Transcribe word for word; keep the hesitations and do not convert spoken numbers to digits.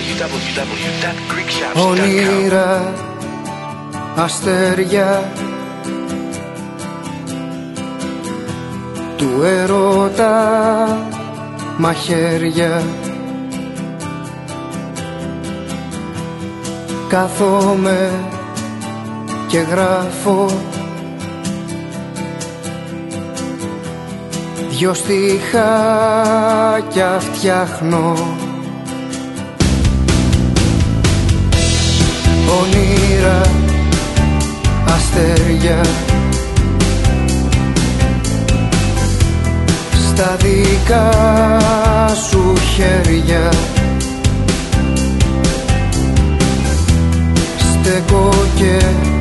double-u double-u double-u τελεία greek shops τελεία com. Όνειρα, αστέρια του έρωτα μαχαίρια. Κάθομαι και γράφω δυο στιχάκια φτιάχνω. Όνειρα, αστέρια στα δικά σου χέρια. Στέκω και